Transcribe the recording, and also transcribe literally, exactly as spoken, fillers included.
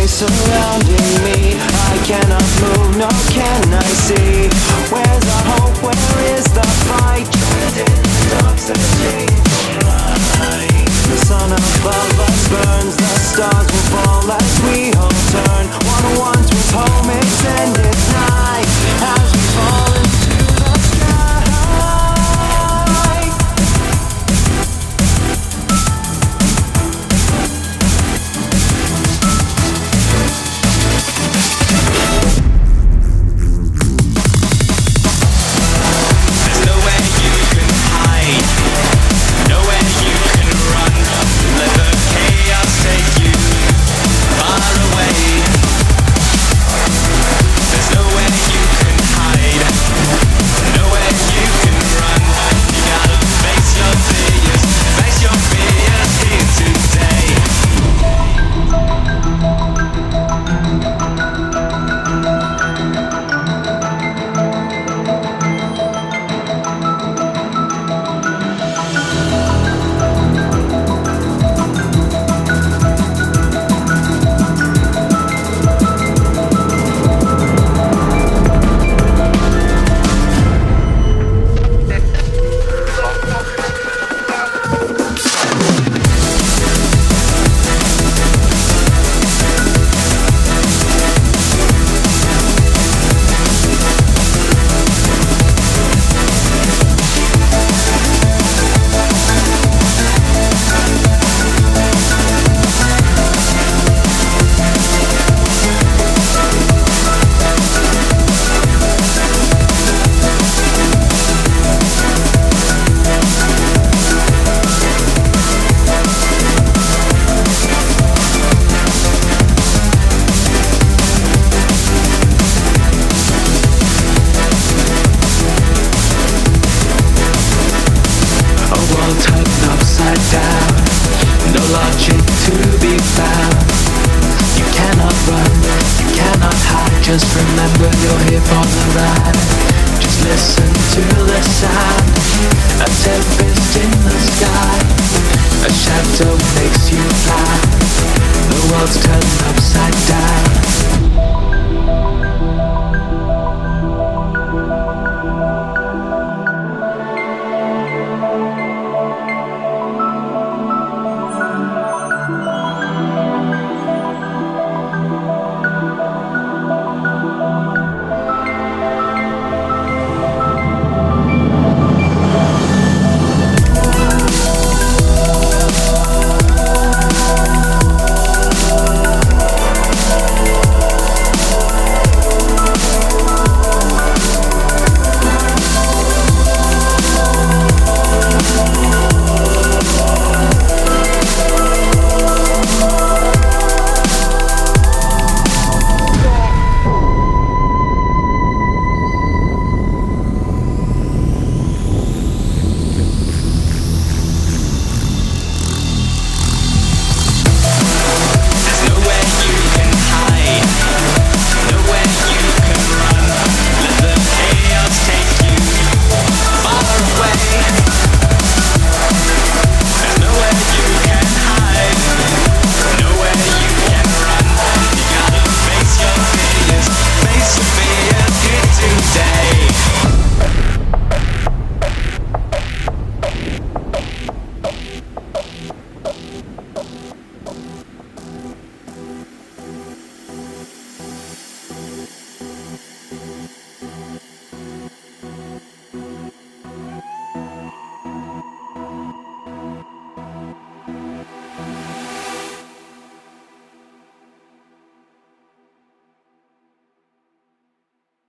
surrounding me. I cannot move, nor can I see. Where's our hope? Where is the fight? Trapped in the dark, searching for light. The sun above us burns, the stars will fall as we all turn. What once was home, it's ended night as we fall into the sky. Just remember you're here for the ride. Just listen to the sound. A tempest in the sky. A shadow makes you fly.